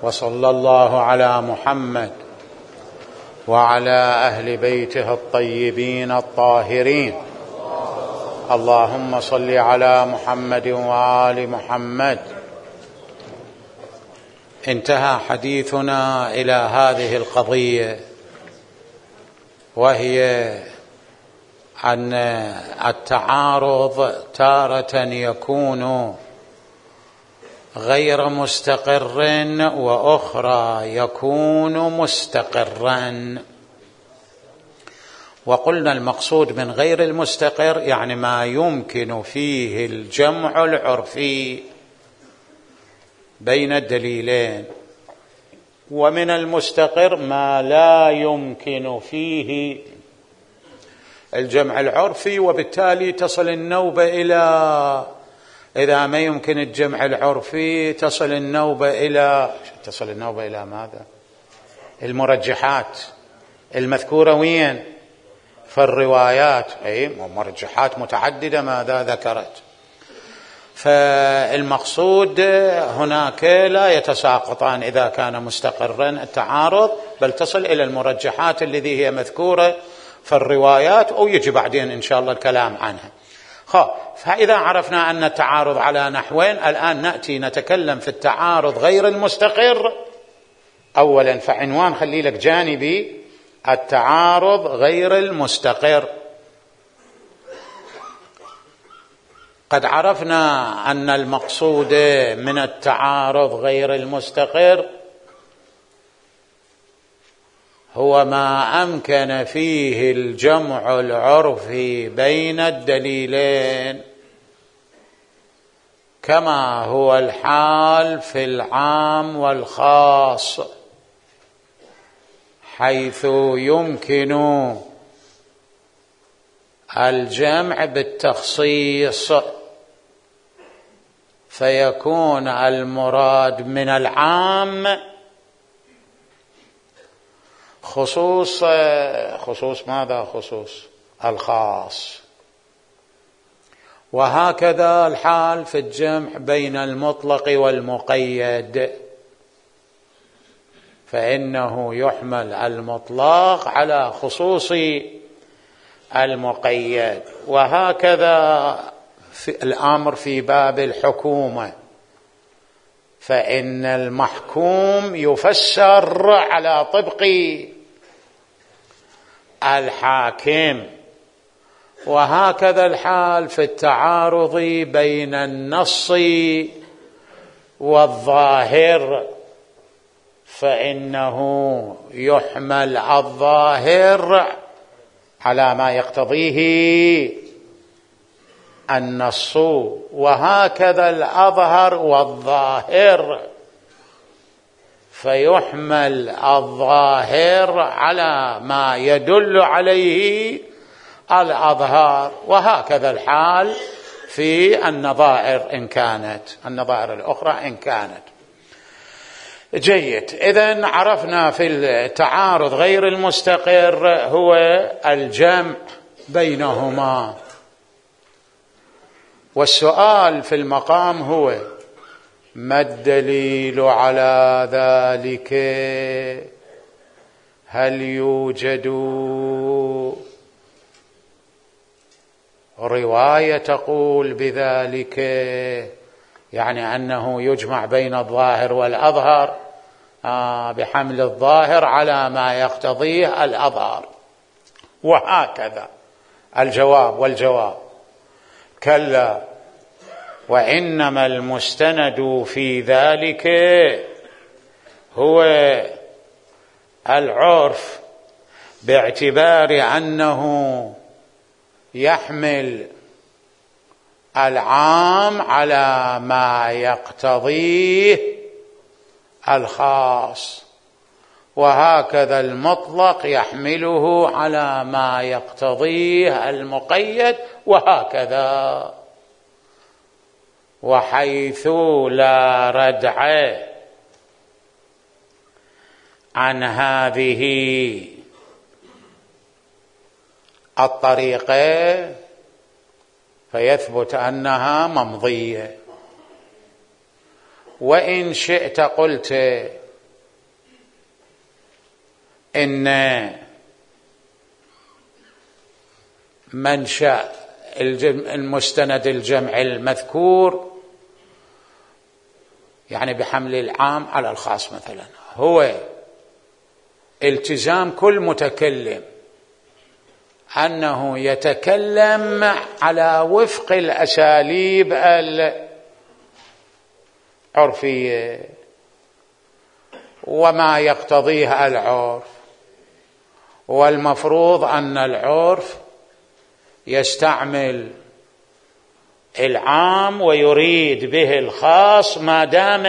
وصلى الله على محمد وعلى أهل بيته الطيبين الطاهرين. اللهم صل على محمد وآل محمد. انتهى حديثنا إلى هذه القضية، وهي أن التعارض تارة يكون غير مستقر وأخرى يكون مستقرا. وقلنا المقصود من غير المستقر يعني ما يمكن فيه الجمع العرفي بين الدليلين، ومن المستقر ما لا يمكن فيه الجمع العرفي، وبالتالي تصل النوبة إلى، إذا ما يمكن الجمع العرفي تصل النوبة إلى ماذا؟ المرجحات المذكورة وين؟ فالروايات أي مرجحات متعددة ماذا ذكرت. فالمقصود هناك لا يتساقطان إذا كان مستقرا التعارض، بل تصل إلى المرجحات التي هي مذكورة في الروايات، أو يجي بعدين إن شاء الله الكلام عنها. فإذا عرفنا أن التعارض على نحوين، الآن نأتي نتكلم في التعارض غير المستقر أولا. فعنوان خلي لك جانبي التعارض غير المستقر. قد عرفنا أن المقصود من التعارض غير المستقر هو ما أمكن فيه الجمع العرفي بين الدليلين، كما هو الحال في العام والخاص، حيث يمكن الجمع بالتخصيص، فيكون المراد من العام خصوص ماذا؟ خصوص الخاص. وهكذا الحال في الجمع بين المطلق والمقيد، فإنه يحمل المطلق على خصوص المقيد. وهكذا في الأمر في باب الحكومة، فإن المحكوم يفسر على طبق الحاكم. وهكذا الحال في التعارض بين النص والظاهر، فإنه يحمل الظاهر على ما يقتضيه النص، وهكذا الأظهر والظاهر، فيحمل الظاهر على ما يدل عليه الأظهار. وهكذا الحال في النظائر إن كانت، النظائر الأخرى إن كانت. جيد. إذن عرفنا في التعارض غير المستقر هو الجمع بينهما. والسؤال في المقام هو: ما الدليل على ذلك؟ هل يوجد رواية تقول بذلك، يعني أنه يجمع بين الظاهر والأظهر بحمل الظاهر على ما يقتضيه الأظهر؟ وهكذا الجواب والجواب: كلا، وإنما المستند في ذلك هو العرف، باعتبار أنه يحمل العام على ما يقتضيه الخاص، وهكذا المطلق يحمله على ما يقتضيه المقيد، وهكذا. وحيث لا ردع عن هذه الطريقة فيثبت أنها ممضية. وإن شئت قلت إن منشأ المستند الجمع المذكور يعني بحمل العام على الخاص مثلا هو التزام كل متكلم أنه يتكلم على وفق الأساليب العرفية وما يقتضيه العرف، والمفروض أن العرف يستعمل العام ويريد به الخاص ما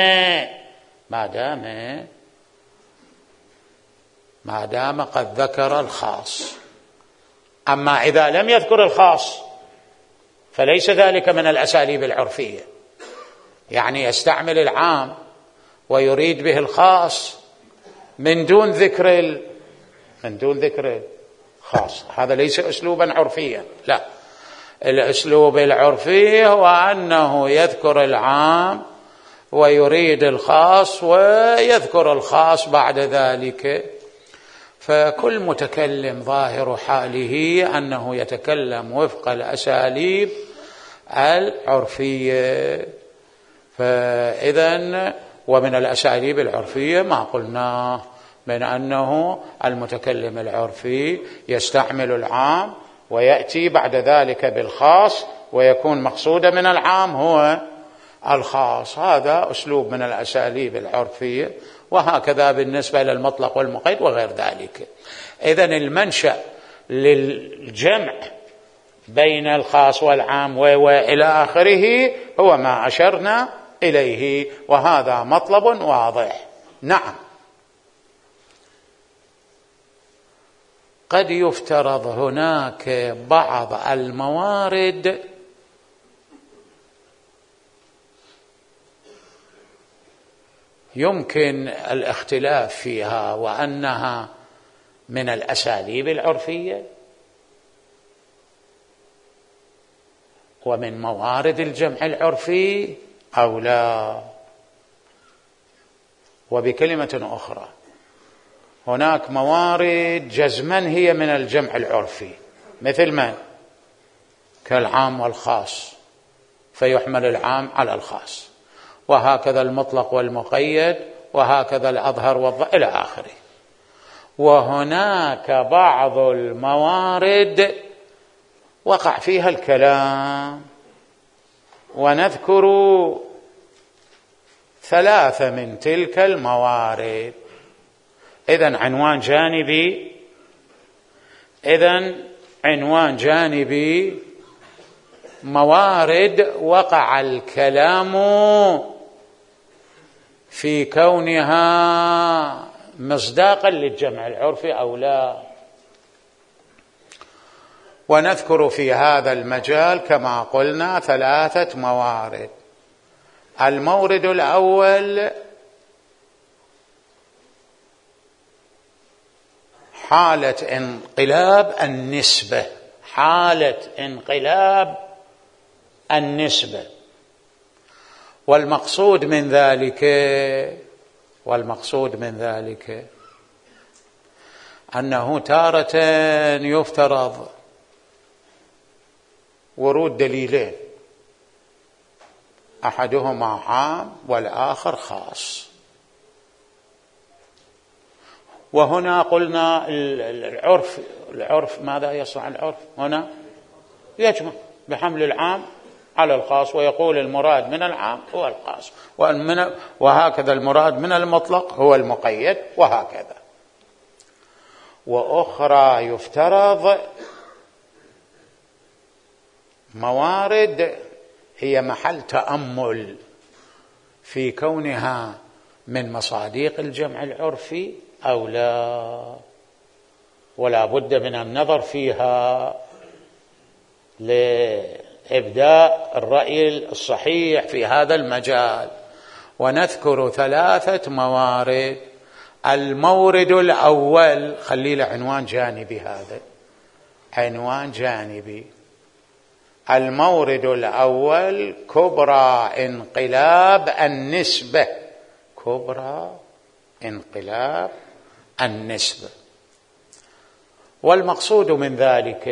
دام قد ذكر الخاص. أما إذا لم يذكر الخاص فليس ذلك من الأساليب العرفية، يعني يستعمل العام ويريد به الخاص من دون ذكر الخاص. هذا ليس أسلوبا عرفيا، لا، الأسلوب العرفي هو أنه يذكر العام ويريد الخاص ويذكر الخاص بعد ذلك. فكل متكلم ظاهر حاله أنه يتكلم وفق الأساليب العرفية. فإذن ومن الأساليب العرفية ما قلناه من أنه المتكلم العرفي يستعمل العام ويأتي بعد ذلك بالخاص ويكون مقصود من العام هو الخاص. هذا أسلوب من الأساليب العرفية، وهكذا بالنسبة للمطلق والمقيد وغير ذلك. إذن المنشأ للجمع بين الخاص والعام وإلى آخره هو ما أشرنا إليه، وهذا مطلب واضح. نعم، قد يفترض هناك بعض الموارد يمكن الاختلاف فيها وأنها من الأساليب العرفية ومن موارد الجمع العرفي أو لا. وبكلمة أخرى، هناك موارد جزما هي من الجمع العرفي، مثل من؟ كالعام والخاص، فيحمل العام على الخاص، وهكذا المطلق والمقيد، وهكذا الأظهر والظاهر إلى آخره. وهناك بعض الموارد وقع فيها الكلام، ونذكر 3 من تلك الموارد. إذن عنوان جانبي موارد وقع الكلام في كونها مصداقا للجمع العرفي أو لا. ونذكر في هذا المجال كما قلنا 3 موارد. المورد الأول حالة انقلاب النسبة، والمقصود من ذلك أنه تارة يفترض ورود دليلين، أحدهما عام والآخر خاص. وهنا قلنا العرف ماذا يصنع؟ العرف هنا يجمع بحمل العام على الخاص، ويقول المراد من العام هو الخاص، وهكذا المراد من المطلق هو المقيد، وهكذا. وأخرى يفترض موارد هي محل تأمل في كونها من مصاديق الجمع العرفي أو لا، ولا بد من النظر فيها لإبداء الرأي الصحيح في هذا المجال. ونذكر 3 موارد. المورد الأول خلي له عنوان جانبي، هذا عنوان جانبي. المورد الأول كبرى انقلاب النسبة، والمقصود من ذلك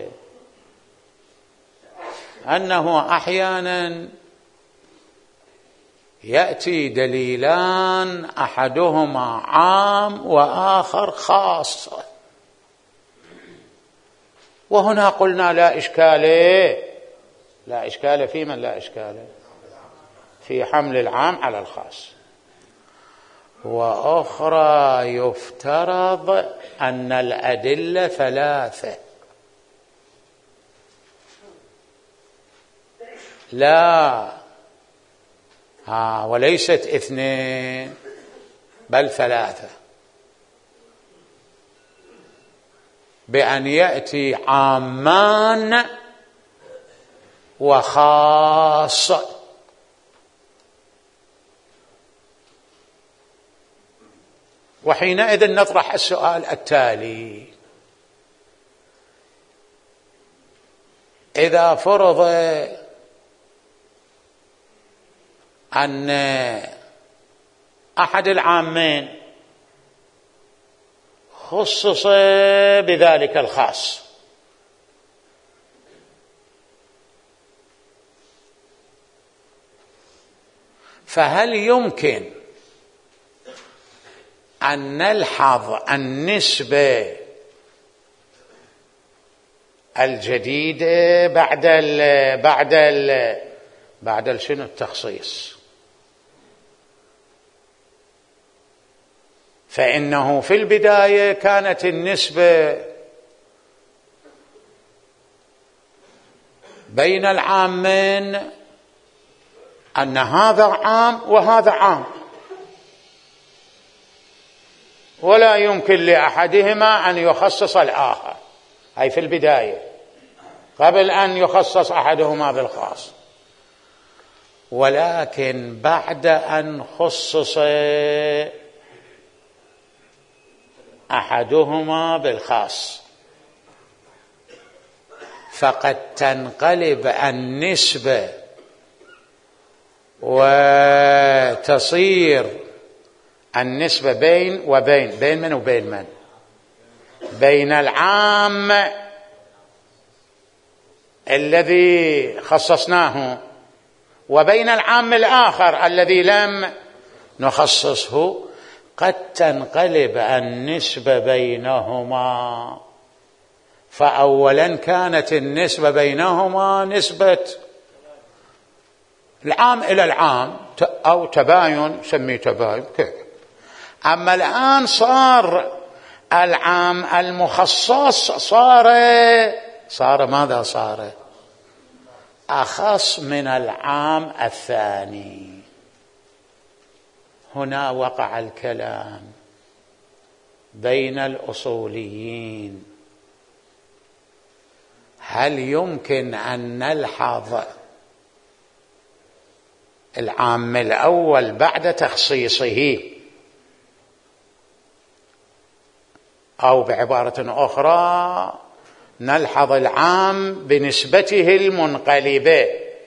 أنه أحيانا يأتي دليلان أحدهما عام وآخر خاص، وهنا قلنا لا إشكال في من لا إشكال في حمل العام على الخاص. وأخرى يفترض أن الأدلة ثلاثة، وليست اثنين بل ثلاثة، بأن يأتي عامان وخاص. وحينئذ نطرح السؤال التالي: إذا فرض أن أحد العامين خصص بذلك الخاص، فهل يمكن أن نلحظ النسبة الجديدة بعد شنو التخصيص؟ فإنه في البداية كانت النسبة بين العامين أن هذا عام وهذا عام، ولا يمكن لأحدهما أن يخصص الآخر، أي في البداية قبل أن يخصص أحدهما بالخاص. ولكن بعد أن خصص أحدهما بالخاص فقد تنقلب النسبة وتصير النسبة بين من بين العام الذي خصصناه وبين العام الآخر الذي لم نخصصه، قد تنقلب النسبة بينهما. فأولا كانت النسبة بينهما نسبة العام إلى العام أو تباين، سميه تباين كيف. أما الآن صار العام المخصص صار ماذا؟ صار أخص من العام الثاني. هنا وقع الكلام بين الأصوليين: هل يمكن أن نلحظ العام الأول بعد تخصيصه، أو بعبارة أخرى نلحظ العام بنسبته المنقلبة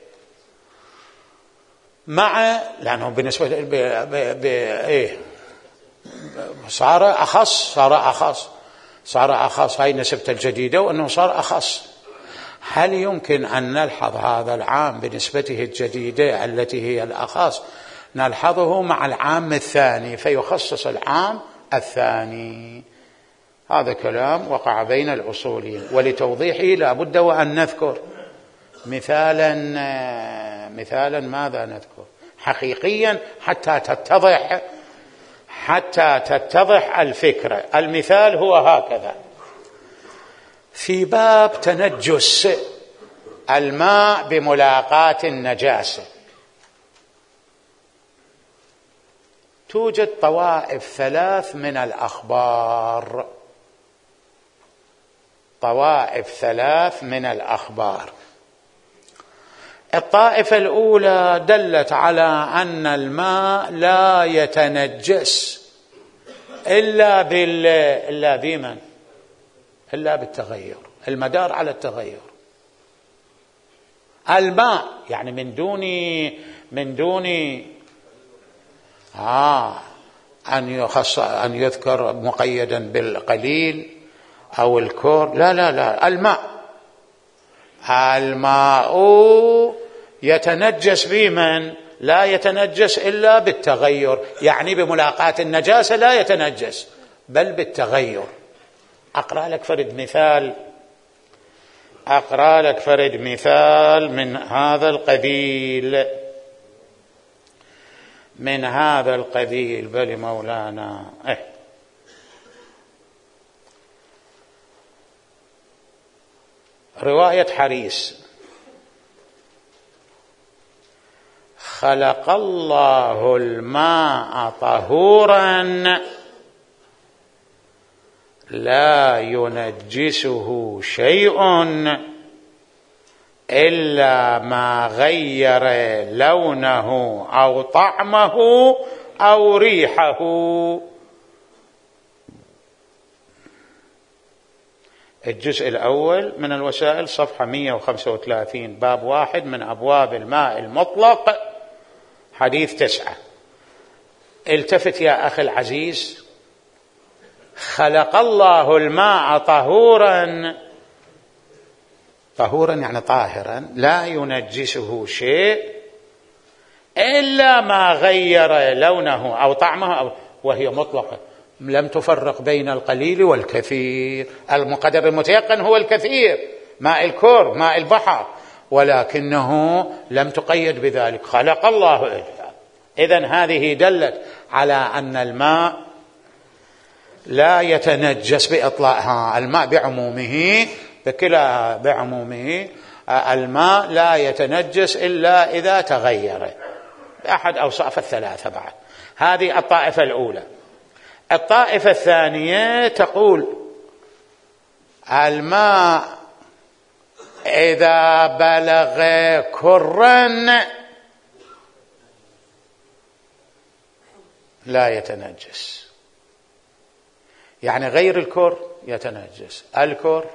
لأنه بالنسبة صار أخص هاي نسبته الجديدة وأنه صار أخص. هل يمكن أن نلحظ هذا العام بنسبته الجديدة التي هي الأخص نلحظه مع العام الثاني فيخصص العام الثاني؟ هذا كلام وقع بين الأصوليين، ولتوضيحه لا بد وأن نذكر مثالا ماذا نذكر حقيقيا حتى تتضح الفكرة. المثال هو هكذا: في باب تنجس الماء بملاقاة النجاسة توجد طوائف ثلاث من الأخبار. الطائفة الأولى دلت على أن الماء لا يتنجس إلا بالتغير، المدار على التغير. الماء يعني من دون أن يذكر مقيدا بالقليل أو الكور، لا لا لا، الماء يتنجس بمن؟ لا يتنجس إلا بالتغير، يعني بملاقاة النجاسة لا يتنجس بل بالتغير. أقرأ لك فرد مثال من هذا القبيل. بل مولانا رواية حريس: خلق الله الماء طهورا لا ينجسه شيء إلا ما غير لونه أو طعمه أو ريحه. الجزء الأول من الوسائل صفحة 135، باب 1 من أبواب الماء المطلق، حديث 9. التفت يا أخي العزيز: خلق الله الماء طهورا يعني طاهرا لا ينجسه شيء إلا ما غير لونه أو طعمه وهي مطلقة، لم تفرق بين القليل والكثير. المقدر المتيقن هو الكثير، ماء الكور، ماء البحر، ولكنه لم تقيد بذلك. خلق الله. إذن هذه دلت على أن الماء لا يتنجس بإطلاقها. الماء بعمومه الماء لا يتنجس إلا إذا تغير بأحد أوصاف الثلاثة. بعد هذه الطائفة الأولى. الطائفة الثانية تقول الماء إذا بلغ كرا لا يتنجس، يعني غير الكر يتنجس، الكر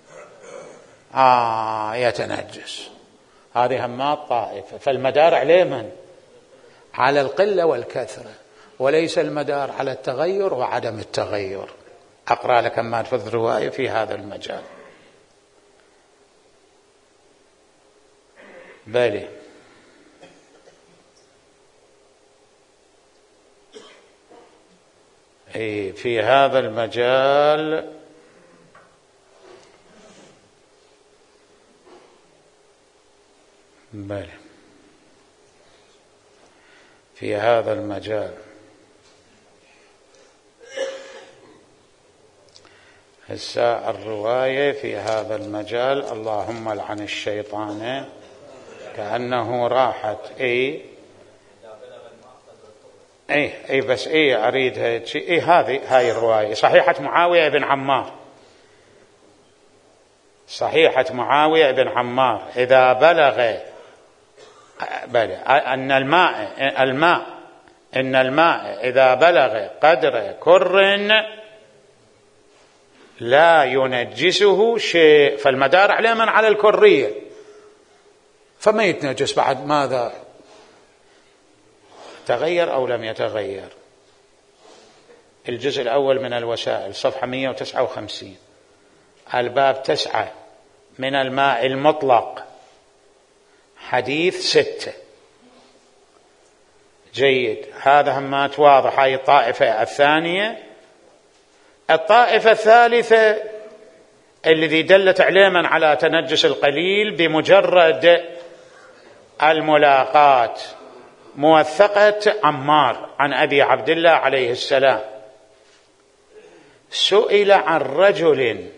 يتنجس. هذه همات طائفة. فالمدار عليه من؟ على القلة والكثرة، وليس المدار على التغير وعدم التغير. أقرأ لك ما في الرواية في هذا المجال. بلي في هذا المجال هسه الرواية في هذا المجال. اللهم لعن الشيطان كأنه راحت. بس أريد هاي الرواية صحيحة معاوية بن عمار. إذا بلغ إن الماء إذا بلغ قدر كر لا ينجسه شيء. فالمدار على من؟ على الكرية. فما يتنجس بعد ماذا؟ تغير أو لم يتغير. الجزء الأول من الوسائل صفحة 159، الباب 9 من الماء المطلق، حديث 6. جيد، هذا همات واضح. هاي الطائفة الثانية. الطائفة الثالثة الذي دلت عليه من على تنجس القليل بمجرد الملاقاة، موثقة عمار عن أبي عبد الله عليه السلام: سئل عن رجل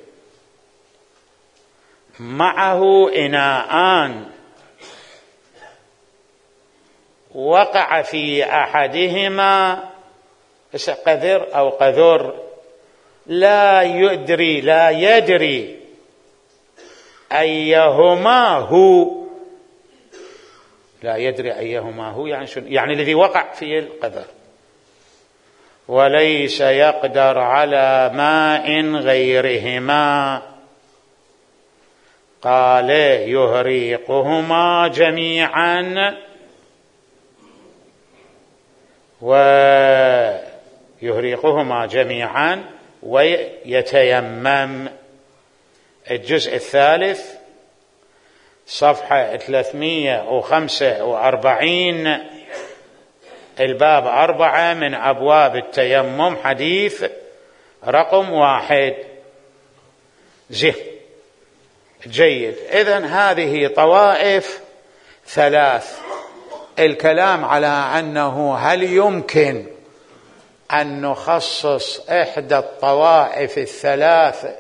معه إناءان وقع في أحدهما قذر أو قذر، لا يدري أيهما هو. لا يدري أيهما هو يعني الذي وقع في القذر، وليس يقدر على ماء غيرهما. قال يهريقهما جميعا ويتيمم. الجزء الثالث صفحة 345 الباب 4 من أبواب التيمم، حديث رقم 1. جيد. إذن هذه طوائف 3. الكلام على أنه هل يمكن أن نخصص إحدى الطوائف 3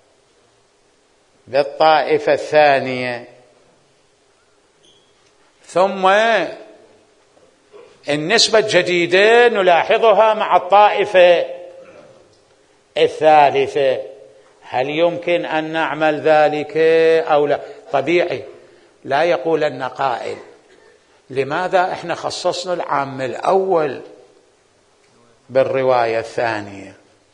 بالطائفة الثانية، ثم النسبة الجديدة نلاحظها مع الطائفة الثالثة، هل يمكن أن نعمل ذلك أو لا؟ طبيعي لا يقولن قائل لماذا احنا خصصنا العام الأول بالرواية الثانية،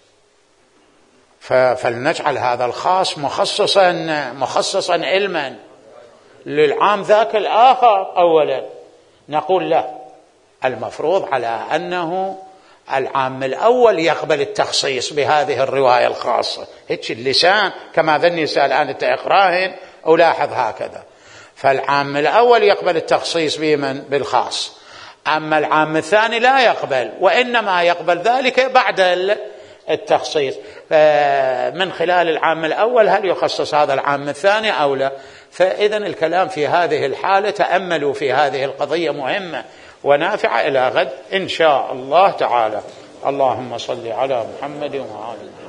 فلنجعل هذا الخاص مخصصا علما للعام ذاك الآخر أولا. نقول لا، المفروض على أنه العام الأول يقبل التخصيص بهذه الرواية الخاصة. هيك اللسان كما ذني الآن أنت اقراهن ألاحظ هكذا، فالعام الأول يقبل التخصيص بالخاص، أما العام الثاني لا يقبل، وإنما يقبل ذلك بعد التخصيص. من خلال العام الأول هل يخصص هذا العام الثاني أو لا؟ فإذا الكلام في هذه الحالة، تأملوا في هذه القضية مهمة ونافعة. إلى غد إن شاء الله تعالى. اللهم صل على محمد وعلى آله.